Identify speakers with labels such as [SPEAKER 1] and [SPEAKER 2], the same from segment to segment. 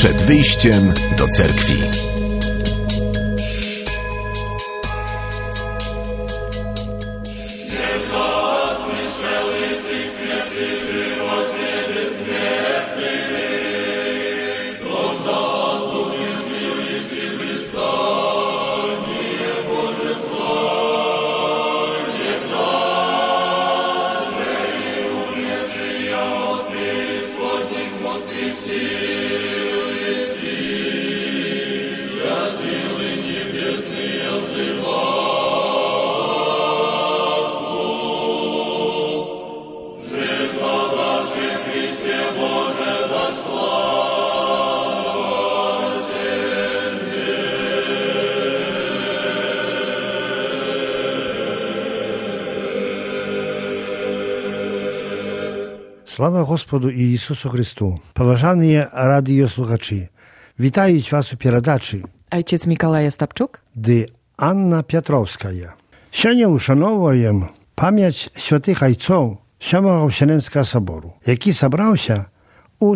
[SPEAKER 1] Przed wyjściem do cerkwi.
[SPEAKER 2] Слава Господу і Ісусу Христу! Поважані радіослухачі, вітають вас у передачі
[SPEAKER 3] Ojciec Mikołaj Ostapczuk,
[SPEAKER 2] де Анна Петровська. Сьогодні ушановуємо пам'ять святих отців Сьомого Вселенського собору, який зібрався у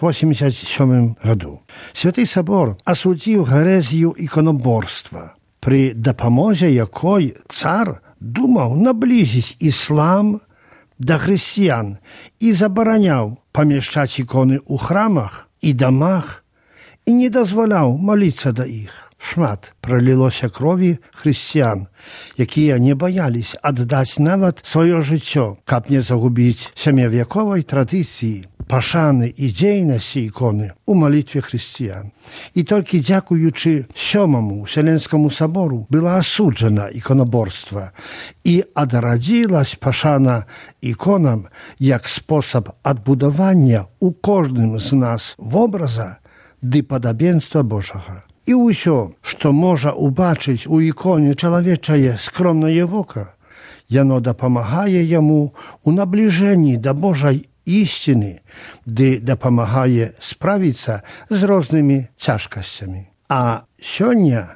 [SPEAKER 2] 787 году. Святий собор осудив герезію іконоборства, при допомозі якої цар думав наблизити іслам до християн і забороняв поміщати ікони у храмах і домах і не дозволяв молитися до їх. Шмат пролилося крові християн, які не боялись віддати навіть своє життя, щоб не загубити семивекової традиції, пошани і дійності ікони у молитві християн. І тільки дякуючи Сьомому Вселенському собору було осуджено іконоборство і одродилась пошана іконам як спосіб відбудування у кожному з нас в образа ды подобенства Божого. І усё, што можа убачыць у іконе чалавечае скромнае вока, яно дапамагае яму у набліжэнні да Божай істины, ды дапамагае справіцца з рознымі цяжкасцямі. А сёння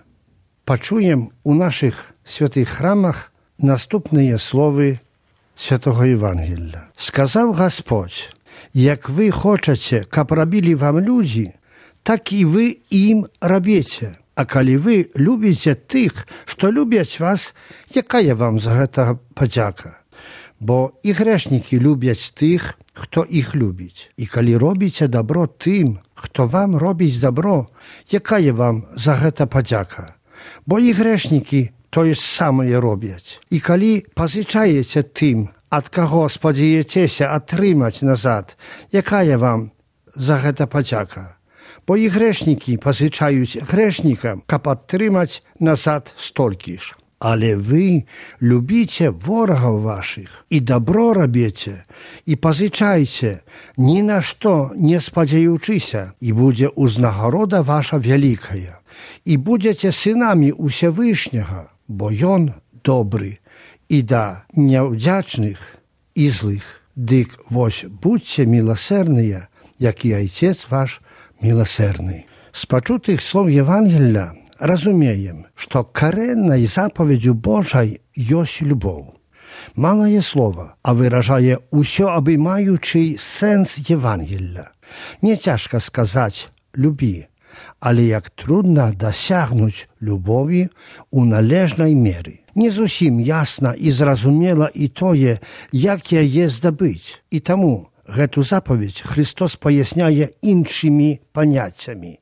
[SPEAKER 2] пачуем у нашых святых храмах наступныя словы святого Євангелія. Сказав Господь: як ви хочете, каб рабілі вам людзі, так і ви ім рабіце. А калі вы любіце тых, што любяць вас, якая вам за гэта падзяка? Бо і грэшнікі любяць тых, хто іх любіць. І калі робіце дабро тым, хто вам робіць дабро, якая вам за гэта падзяка? Бо і грэшнікі тое ж самае робяць. І калі пазычаеце тым, ад каго спадзеяцеся атрымаць назад, якая вам за гэта падзяка? Бо і грэшнікі пазычаюць грэшнікам, каб атрымаць назад столькі ж. Але вы любіце ворагаў вашых і дабро рабіце, і пазычайце, ні на што не спадзяючыся, і будзе ўзнагарода ваша вялікая. І будзеце сынамі Усявышняга, бо Ён добры і да няўдзячных і злых. Дык вось будьце міласэрныя, як і Айцец ваш милосердный. З пачутых слов Євангелія разумеем, што карэннай запаведзю Божай ёсць любоў. Малае слово, а выражае ўсё абіймаючы сэнс Євангелія. Не цяжка сказаць «любі», але як трудна дасягнуць любові у належнай меры. Не зусім ясна і зразумела і тое, як яе здабыць. І таму гэту запаведь Христос паясняе іншымі паняццямі.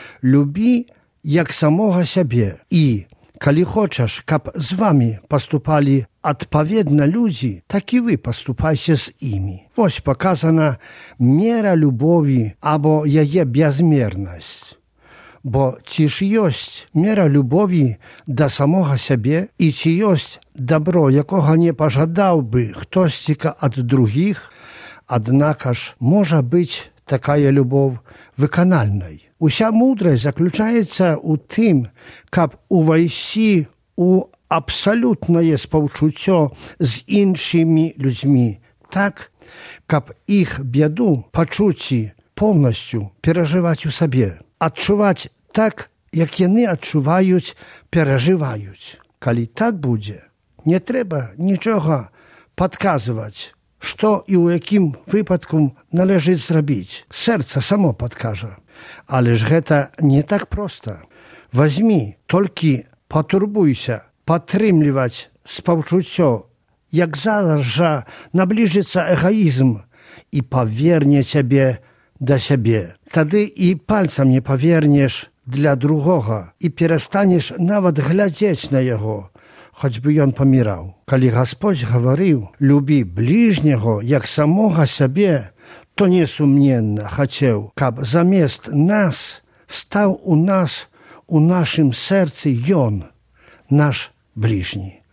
[SPEAKER 2] Любі як самога сябе і, калі хочаш, каб з вамі паступалі адпаведна людзі, так і вы паступайце з імі. Вось паказана мера любові або яе бязмернасць. Бо ці ж ёсць мера любові да самога сябе і ці ёсць дабро, якога не пажадаў бы хтосьціка ад другіх, аднака ж можа быць такая любоў выканальнай. Уся мудрасць заключаецца ў тым, каб увайсці у абсалютнае спаўчуццё з іншымі людзьмі, так, каб іх бяду пачуць поўнасцю перажываць у сабе, адчуваць так, як яны адчуваюць, перажываюць. Калі так будзе, не трэба нічога падказваць, што і ў якім выпадку належыць зрабіць. Сэрца само падкажа. Ależ гэта не так проста. Возьми, толькі патурбуйся, падтрымліваць спаўчуццё, як зараз жа набліжыцца эгоізм і паверне цябе да сябе. Тады і пальцам не павернеш для другога і перастанеш нават глядзець на яго, хоць бы ён паміраў. Калі Гасподзь гаварыў «любі бліжняго, як самога сябе», то несумненна хацеў, каб замест нас стаў у нашым сэрцы ён, наш бліжні.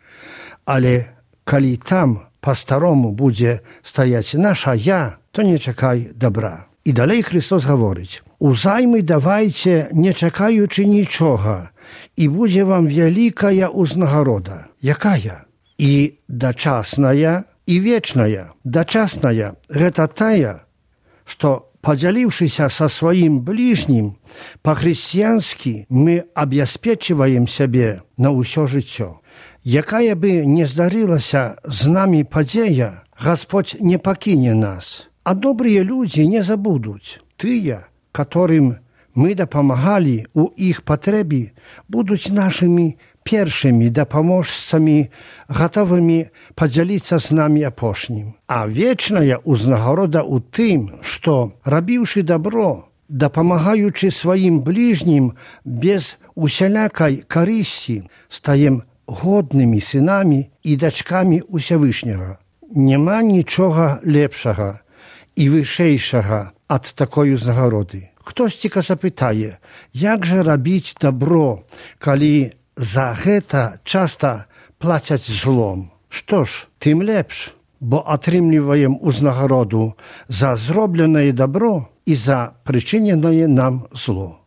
[SPEAKER 2] Але калі там па-старому будзе стаяць наша «я», то не чакай добра. І далей Христос гаворыць: «Узаймы давайце, не чакаючы нічога, і будзе вам вялікая ўзнагарода». Якая? І дачасная, і вечная. Дачасная – гэта тая, што, падзяліўшыся са сваім бліжнім, па-хрысціянскі мы абяспечваем сябе на ўсё жыццё. Якая бы не здарылася з намі падзея, Гасподзь не пакіне нас. А добрыя людзі не забудуць. Тыя, которым мы дапамагалі ў іх патрэбе, будуць нашымі першымі дапаможцамі, гатовымі падзяліцца з намі апошнім. А вечная ўзнагарода ў тым, што, рабіўшы дабро, дапамагаючы сваім бліжнім без усялякай карысці, стаем годнымі сынамі і дачкамі Усявышняга. Няма нічога лепшага і вышэйшага ад такой узнагароды. Хтосьціка запытае, як жа рабіць дабро, калі за гэта часта плацяць злом? Што ж, тым лепш, бо атрымліваем узнагароду за зробленае дабро і за прычыненае нам зло.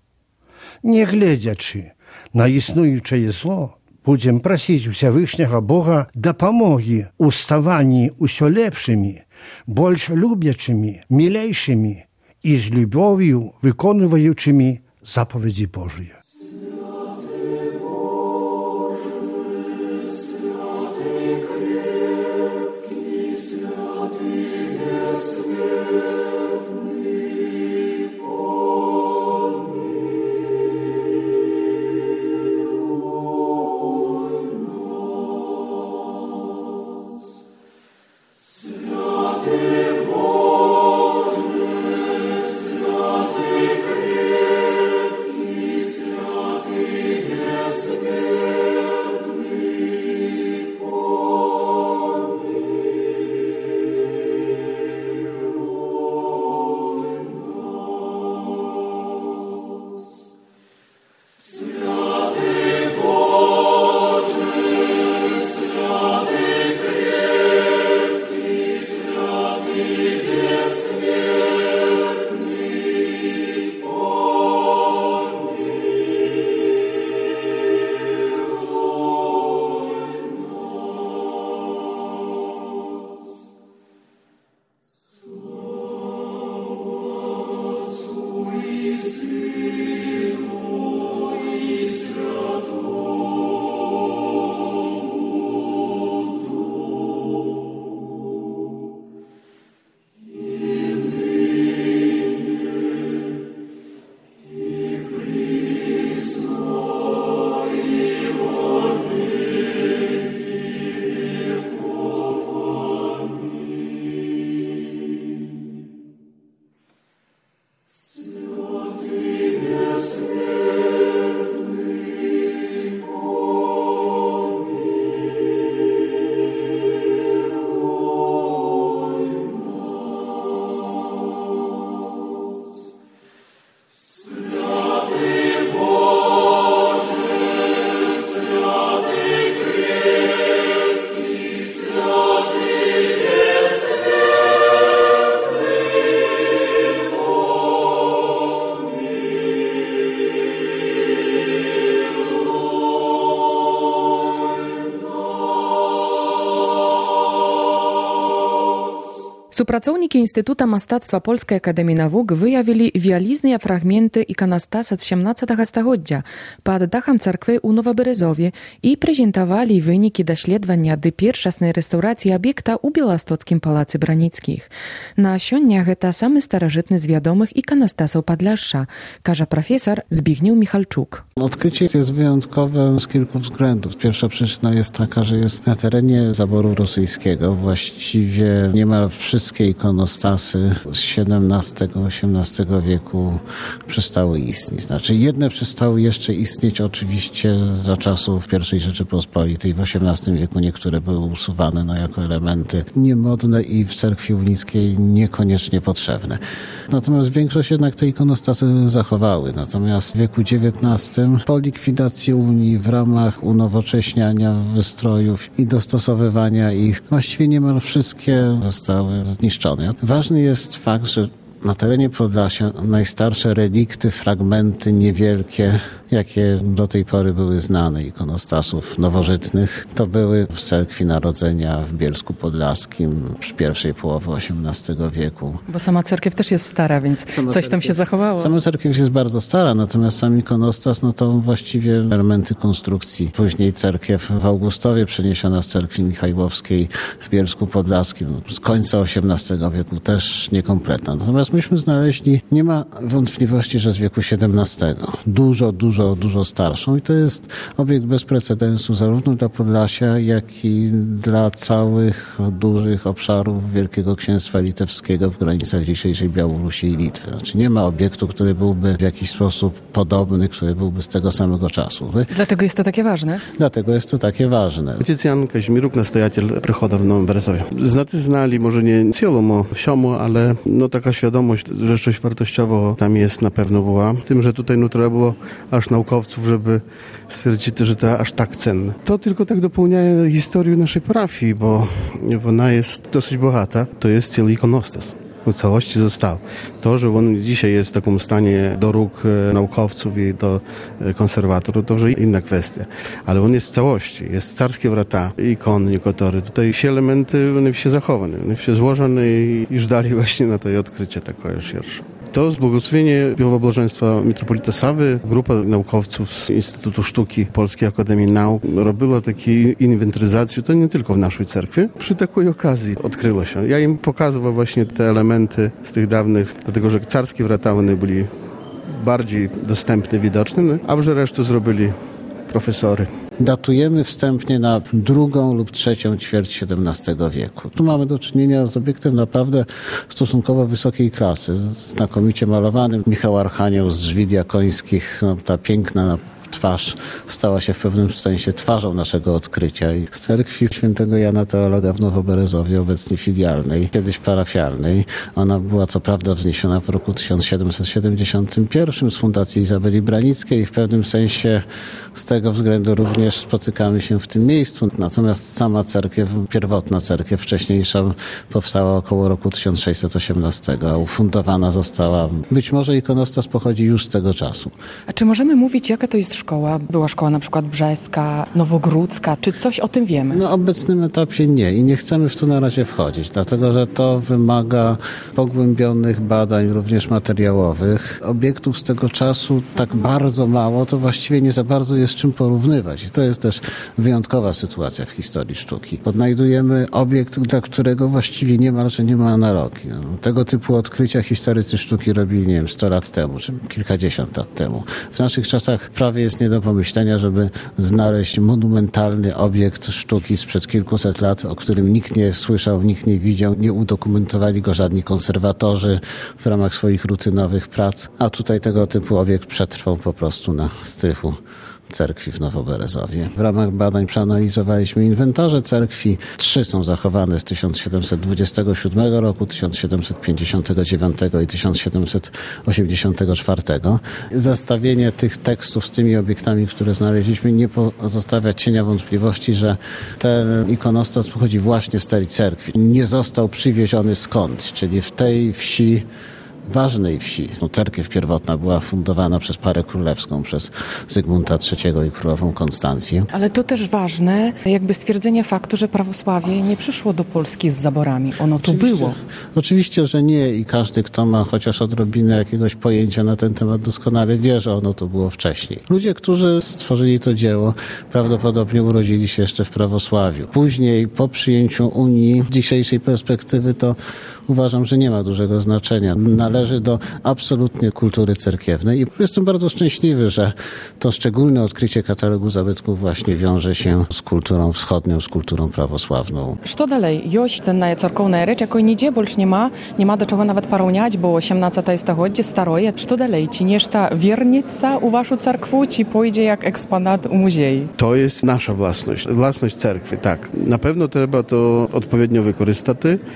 [SPEAKER 2] Не гледзячы на існуючае зло, будзем прасіць Усявышняга Бога дапамогі ў ставанні ўсё лепшымі, больш любячымі, мілейшымі і з любов'ю выконваючымі запаведзі Божыя.
[SPEAKER 4] Святый крепкий,
[SPEAKER 3] Супрацоўнікі Інстытута мастацтва Польскай акадэміі навук выявілі вялізныя фрагменты іканастаса з 17 стагоддзя пад дахам царквы ў Новаберезове і прэзентавалі вынікі даследавання ды першаснай рэстаўрацыі аб'екта ў Беластоцкім палацы Браніцкіх. На сёння гэта самы старажытны z wiadomych ikonostasów Podlasza, każe profesor Zbigniew Michalczuk.
[SPEAKER 4] Odkrycie jest wyjątkowe z kilku względów. Pierwsza przyczyna jest taka, że jest na terenie zaboru rosyjskiego. Właściwie niemal wszystkie ikonostasy z XVII-XVIII wieku przestały istnieć. Znaczy jedne przestały jeszcze istnieć oczywiście za czasów I Rzeczypospolitej. W XVIII wieku niektóre były usuwane jako elementy niemodne i w cerkwi unickiej niekoniecznie potrzebne. Natomiast większość jednak te ikonostasy zachowały. Natomiast w wieku XIX po likwidacji Unii w ramach unowocześniania wystrojów i dostosowywania ich właściwie niemal wszystkie zostały zniszczone. Ważny jest fakt, że na terenie Podlasia najstarsze relikty, fragmenty niewielkie, jakie do tej pory były znane ikonostasów nowożytnych, to były w Cerkwi Narodzenia w Bielsku Podlaskim z pierwszej połowy XVIII wieku.
[SPEAKER 3] Bo sama cerkiew też jest stara, więc coś tam się zachowało.
[SPEAKER 4] Sama cerkiew jest bardzo stara, natomiast sam ikonostas, to właściwie elementy konstrukcji. Później cerkiew w Augustowie przeniesiona z cerkwi Michajłowskiej w Bielsku Podlaskim z końca XVIII wieku też niekompletna. Natomiast myśmy znaleźli, nie ma wątpliwości, że z wieku XVII. Dużo starszą i to jest obiekt bez precedensu zarówno dla Podlasia, jak i dla całych dużych obszarów Wielkiego Księstwa Litewskiego w granicach dzisiejszej Białorusi i Litwy. Znaczy nie ma obiektu, który byłby w jakiś sposób podobny, który byłby z tego samego czasu.
[SPEAKER 3] Dlatego jest to takie ważne?
[SPEAKER 4] Dlatego jest to takie ważne.
[SPEAKER 5] Ojciec Jan Kaźmiruk, nastojatel przychodu w Nowym Berezowie. Znacy znali, może nie całą wsią, ale taka świadomość, że coś wartościowego tam jest, na pewno była. Tym, że tutaj trzeba było aż naukowców, żeby stwierdzić, że to aż tak cenne. To tylko tak dopełnia historię naszej parafii, bo ona jest dosyć bogata. To jest cały ikonostas. W całości został. To, że on dzisiaj jest w takim stanie do róg naukowców i do konserwatorów, to już inna kwestia. Ale on jest w całości. Jest carskie wrata, ikony, niekotory. Tutaj wszystkie elementy, one wszystkie zachowane, one wszystkie złożone i żdali właśnie na to odkrycie takie szersze. To z błogosławienia Białobłażeństwa Mitropolita Sawy grupa naukowców z Instytutu Sztuki Polskiej Akademii Nauk robiła taką inwentaryzację, to nie tylko w naszej cerkwi. Przy takiej okazji odkryło się. Ja im pokazywał właśnie te elementy z tych dawnych, dlatego że carskie wrata one byli bardziej dostępne, widoczne, a już resztę zrobili profesory.
[SPEAKER 4] Datujemy wstępnie na drugą lub trzecią ćwierć XVII wieku. Tu mamy do czynienia z obiektem naprawdę stosunkowo wysokiej klasy, znakomicie malowanym. Michał Archanioł z drzwi diakońskich, ta piękna twarz stała się w pewnym sensie twarzą naszego odkrycia. I z cerkwi świętego Jana Teologa w Nowoberezowie, obecnie filialnej, kiedyś parafialnej. Ona była co prawda wzniesiona w roku 1771 z fundacji Izabeli Branickiej i w pewnym sensie z tego względu również spotykamy się w tym miejscu. Natomiast sama cerkiew, pierwotna cerkiew wcześniejsza powstała około roku 1618, a ufundowana została. Być może ikonostas pochodzi już z tego czasu.
[SPEAKER 3] A czy możemy mówić, jaka to jest szkoła? Była szkoła na przykład brzeska, nowogródzka. Czy coś o tym wiemy?
[SPEAKER 4] Na obecnym etapie nie i nie chcemy w to na razie wchodzić, dlatego że to wymaga pogłębionych badań, również materiałowych. Obiektów z tego czasu tak bardzo mało, to właściwie nie za bardzo jest czym porównywać. I to jest też wyjątkowa sytuacja w historii sztuki. Odnajdujemy obiekt, dla którego właściwie niemalże nie ma analogii. Tego typu odkrycia historycy sztuki robili, 100 lat temu, czy kilkadziesiąt lat temu. W naszych czasach prawie jest nie do pomyślenia, żeby znaleźć monumentalny obiekt sztuki sprzed kilkuset lat, o którym nikt nie słyszał, nikt nie widział, nie udokumentowali go żadni konserwatorzy w ramach swoich rutynowych prac, a tutaj tego typu obiekt przetrwał po prostu na strychu cerkwi w Nowoberezowie. W ramach badań przeanalizowaliśmy inwentarze cerkwi. 3 są zachowane z 1727 roku, 1759 i 1784. Zestawienie tych tekstów z tymi obiektami, które znaleźliśmy, nie pozostawia cienia wątpliwości, że ten ikonostas pochodzi właśnie z tej cerkwi. Nie został przywieziony skądś, czyli w tej wsi ważnej wsi. Cerkiew pierwotna była fundowana przez parę królewską, przez Zygmunta III i królową Konstancję.
[SPEAKER 3] Ale to też ważne, jakby stwierdzenie faktu, że prawosławie nie przyszło do Polski z zaborami. Ono tu było.
[SPEAKER 4] Oczywiście, że nie i każdy, kto ma chociaż odrobinę jakiegoś pojęcia na ten temat, doskonale wie, że ono to było wcześniej. Ludzie, którzy stworzyli to dzieło, prawdopodobnie urodzili się jeszcze w prawosławiu. Później, po przyjęciu Unii, z dzisiejszej perspektywy, to uważam, że nie ma dużego znaczenia. Należy do absolutnie kultury cerkiewnej i jestem bardzo szczęśliwy, że to szczególne odkrycie katalogu zabytków właśnie wiąże się z kulturą wschodnią, z kulturą prawosławną.
[SPEAKER 3] Co dalej? Jest cenna cerkowna rzecz, jakiej nigdzie больше nie ma do czego nawet porównywać, bo 18 століття старое. Co dalej? Czy nieszta wiernica u waszą cerkwu, czy pójdzie jak eksponat u muzeum?
[SPEAKER 5] To jest nasza własność cerkwi, tak. Na pewno trzeba to odpowiednio wykorzystać.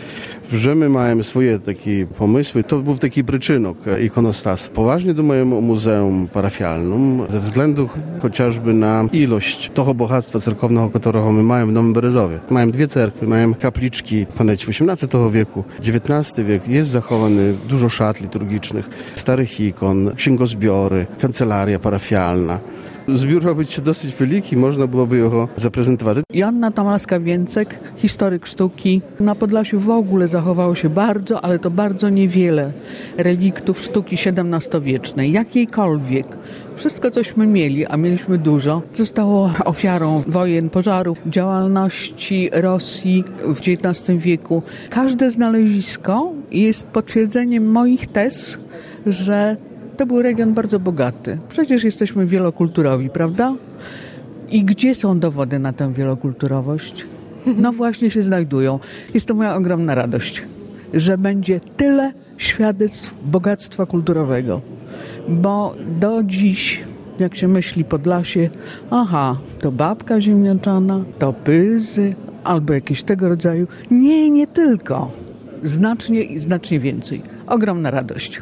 [SPEAKER 5] Że my mamy swoje takie pomysły. To był taki przyczynok ikonostas. Poważnie думаем o muzeum parafialnym ze względu chociażby na ilość tego bogactwa cerkownego, którego my mamy w Nowym Berezowie. Mamy dwie cerkwy, mamy kapliczki ponad XVIII wieku, XIX wiek. Jest zachowany dużo szat liturgicznych, starych ikon, księgozbiory, kancelaria parafialna. Zbiór robić się dosyć wielki, można byłoby go zaprezentować.
[SPEAKER 6] Joanna Tomalska-Więcek, historyk sztuki. Na Podlasiu w ogóle zachowało się bardzo, ale to bardzo niewiele reliktów sztuki XVII-wiecznej, jakiejkolwiek. Wszystko, cośmy mieli, a mieliśmy dużo, zostało ofiarą wojen, pożarów, działalności Rosji w XIX wieku. Każde znalezisko jest potwierdzeniem moich tez, że to był region bardzo bogaty. Przecież jesteśmy wielokulturowi, prawda? I gdzie są dowody na tę wielokulturowość? No właśnie się znajdują. Jest to moja ogromna radość, że będzie tyle świadectw bogactwa kulturowego. Bo do dziś, jak się myśli Podlasie, to babka ziemniaczana, to pyzy, albo jakieś tego rodzaju. Nie tylko. Znacznie więcej. Ogromna radość.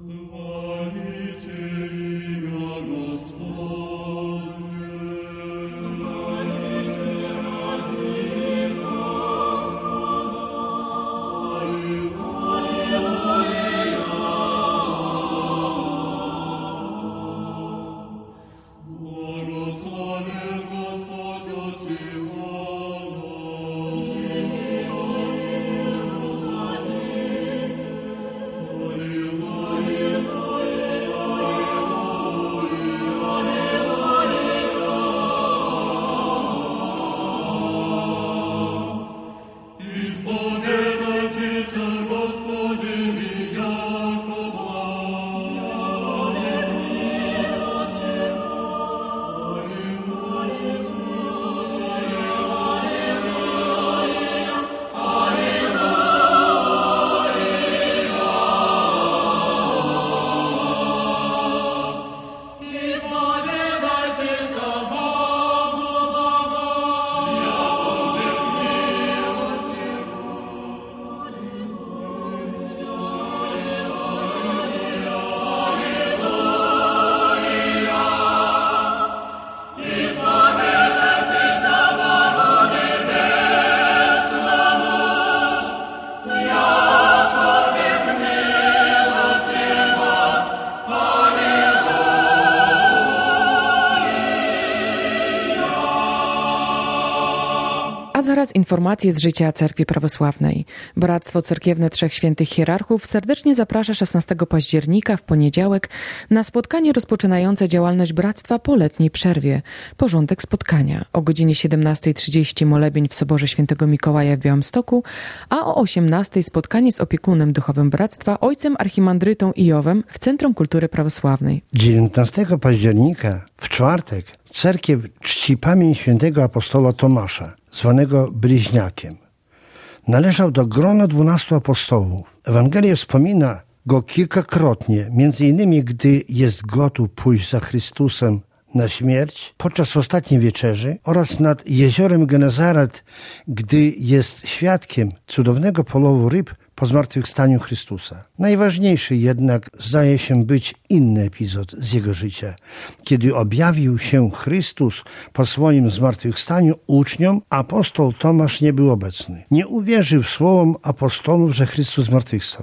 [SPEAKER 3] A zaraz informacje z życia Cerkwi Prawosławnej. Bractwo Cerkiewne Trzech Świętych Hierarchów serdecznie zaprasza 16 października w poniedziałek na spotkanie rozpoczynające działalność bractwa po letniej przerwie. Porządek spotkania. O godzinie 17:30 molebień w Soborze Świętego Mikołaja w Białymstoku, a o 18:00 spotkanie z opiekunem duchowym bractwa, ojcem archimandrytą Ijowem w Centrum Kultury Prawosławnej.
[SPEAKER 2] 19 października, w czwartek, cerkiew czci pamięć świętego apostola Tomasza, zwanego Bliźniakiem. Należał do grona 12 apostołów. Ewangelia wspomina go kilkakrotnie, między innymi gdy jest gotów pójść za Chrystusem na śmierć podczas ostatniej wieczerzy oraz nad jeziorem Genezaret, gdy jest świadkiem cudownego połowu ryb po zmartwychwstaniu Chrystusa. Najważniejszy jednak zdaje się być inny epizod z jego życia, kiedy objawił się Chrystus po swoim zmartwychwstaniu uczniom, apostoł Tomasz nie był obecny. Nie uwierzył słowom apostolów, że Chrystus zmartwychwstał.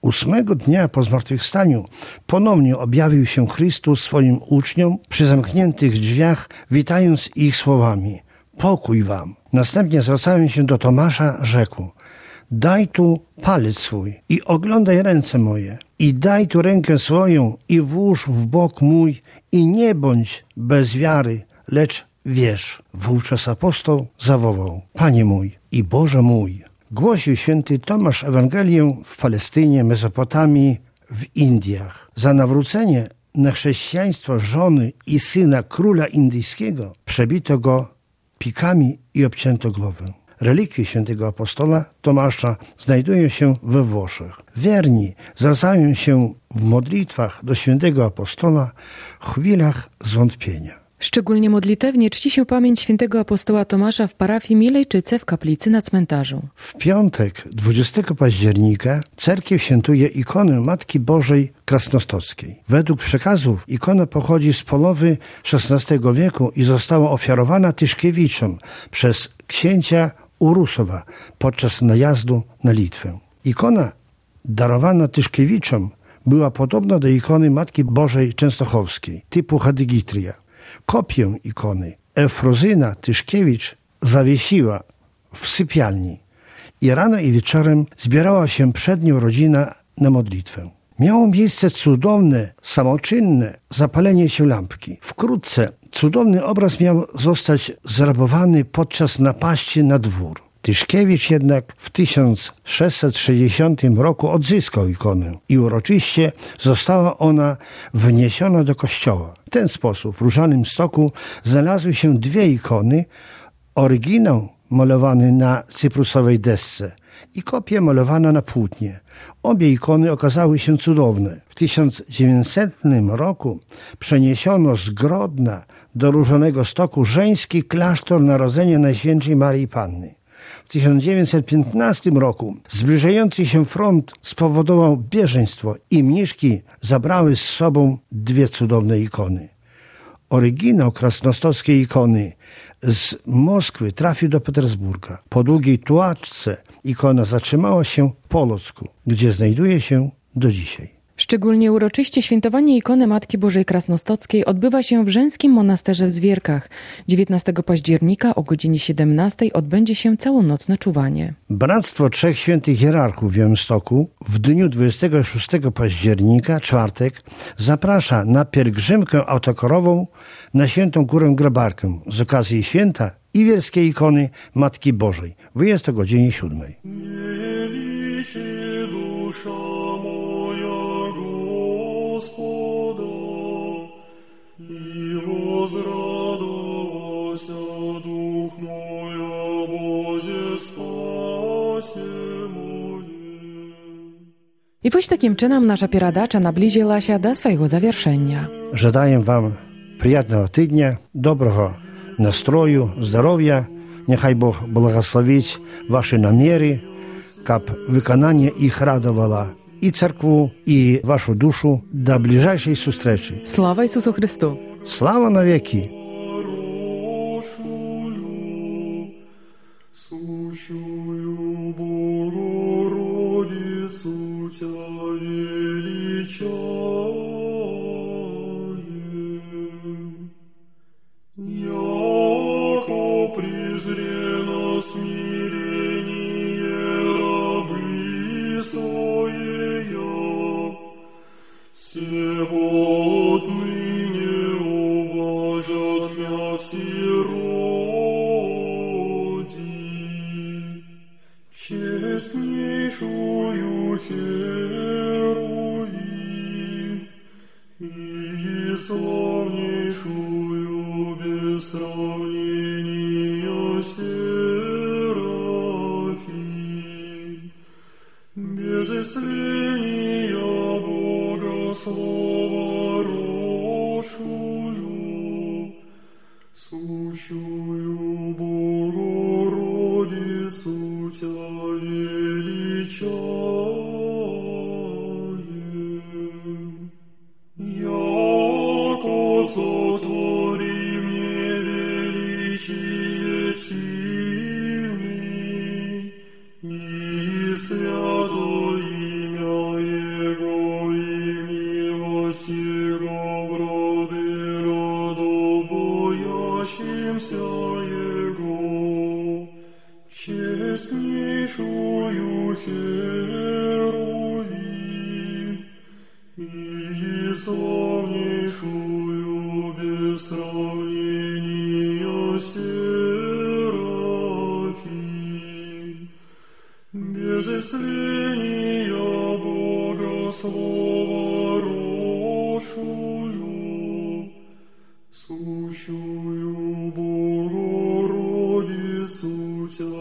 [SPEAKER 2] 8 dnia po zmartwychwstaniu ponownie objawił się Chrystus swoim uczniom przy zamkniętych drzwiach, witając ich słowami: pokój wam. Następnie zwracając się do Tomasza, rzekł: daj tu palec swój i oglądaj ręce moje, i daj tu rękę swoją i włóż w bok mój, i nie bądź bez wiary, lecz wierz. Wówczas apostoł zawołał: Panie mój i Boże mój. Głosił święty Tomasz Ewangelię w Palestynie, Mezopotamii, w Indiach. Za nawrócenie na chrześcijaństwo żony i syna króla indyjskiego przebito go pikami i obcięto głowę. Relikwie świętego apostola Tomasza znajdują się we Włoszech. Wierni zwracają się w modlitwach do świętego apostola w chwilach zwątpienia.
[SPEAKER 3] Szczególnie modlitewnie czci się pamięć świętego apostoła Tomasza w parafii Milejczyce w kaplicy na cmentarzu.
[SPEAKER 2] W piątek 20 października cerkiew świętuje ikonę Matki Bożej Krasnostockiej. Według przekazów ikona pochodzi z połowy XVI wieku i została ofiarowana Tyszkiewiczom przez księcia Urusowa podczas najazdu na Litwę. Ikona darowana Tyszkiewiczom była podobna do ikony Matki Bożej Częstochowskiej typu Hadygitria. Kopię ikony Efrozyna Tyszkiewicz zawiesiła w sypialni i rano i wieczorem zbierała się przed nią rodzina na modlitwę. Miało miejsce cudowne, samoczynne zapalenie się lampki. Wkrótce cudowny obraz miał zostać zrabowany podczas napaści na dwór. Tyszkiewicz jednak w 1660 roku odzyskał ikonę i uroczyście została ona wniesiona do kościoła. W ten sposób w Różanym Stoku znalazły się dwie ikony, oryginał malowany na cyprusowej desce i kopia malowana na płótnie. Obie ikony okazały się cudowne. W 1900 roku przeniesiono z Grodna do Różanego Stoku żeński klasztor Narodzenia Najświętszej Maryi Panny. W 1915 roku zbliżający się front spowodował bieżeństwo i mniszki zabrały z sobą dwie cudowne ikony. Oryginał krasnostockiej ikony z Moskwy trafił do Petersburga. Po długiej tułaczce ikona zatrzymała się w Polocku, gdzie znajduje się do dzisiaj.
[SPEAKER 3] Szczególnie uroczyście świętowanie ikony Matki Bożej Krasnostockiej odbywa się w żeńskim monasterze w Zwierkach. 19 października o godzinie 17 odbędzie się całonocne czuwanie.
[SPEAKER 2] Bractwo Trzech Świętych Hierarchów w Białymstoku w dniu 26 października, czwartek, zaprasza na pielgrzymkę autokarową na Świętą Górę Grabarkę z okazji święta iwierskiej ikony Matki Bożej. Wyjazd o godzinie 7.
[SPEAKER 3] I właśnie takim czynem nasza передача наблизила się do swojego zawieszenia.
[SPEAKER 2] Życzę wam przyjemnego tygodnia, dobrego nastroju, zdrowia. Niechaj Bóg błogosławić wasze namiery, kab wykonanie ich radowało i cerkwu, i waszą duszę. Do bliższej zustreczy.
[SPEAKER 3] Sława Jezusu Chrystu!
[SPEAKER 2] Sława na wieki!
[SPEAKER 7] Честнейшую Хероим и славнейшую без сравнения Серафим, без исцеления Бога слова рошую, сущую Богородицу Тя величаем, яко постигал роды родов, боящимся Его, честнейшую Херувим и славнейшую без сравнения Серафим, без истления Бога Слова росшую, сущую Богородицу Тя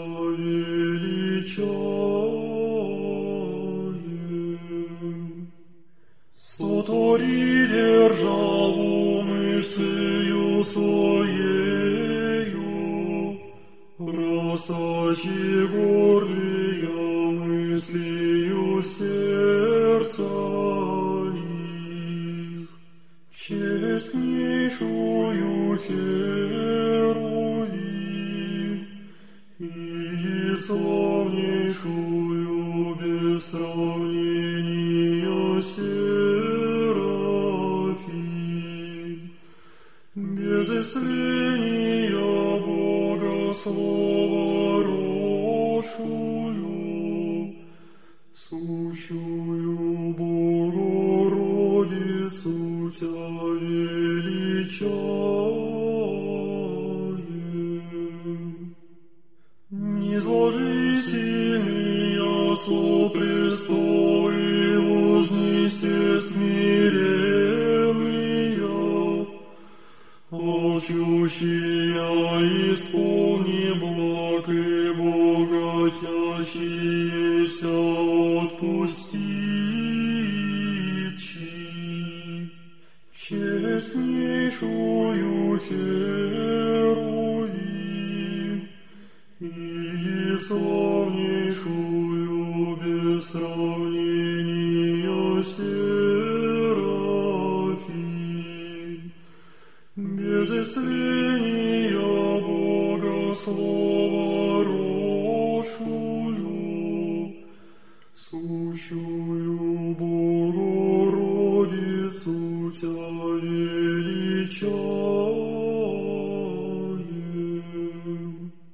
[SPEAKER 7] величаем. Сотвори державу мышцею своею, расточи гордые мыслью сердца их, честнейшую Херувим и славнейшую без сравнения Серафим, без истления Бога Слова росшую, сущую Богородицу Тя величаем. Низложите меня со престолы, вознесе смиренные, алчущие исполни благ и богатящиеся отпустить, честнейшую Херувим и славнейшую без сравнения Серафим, без истления Бога Слова росшую, сущую Богородицу Тя величаем.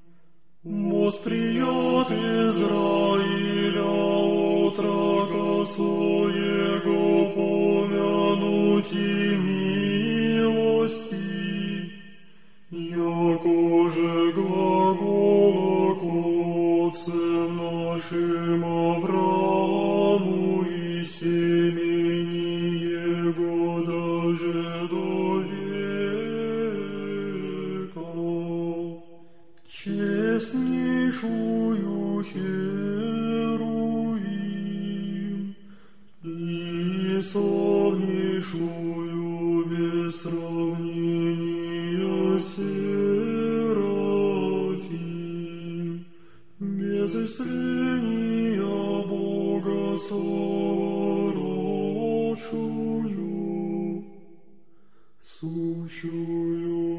[SPEAKER 7] Восприят Израиля от рака своего помянуть и милости, яко же глагола к отцам нашим Аврааму и семени его даже до века. Честнейшую Херувим и славнейшую без сравнения Серафим, без истления Бога Слова росшую, сущую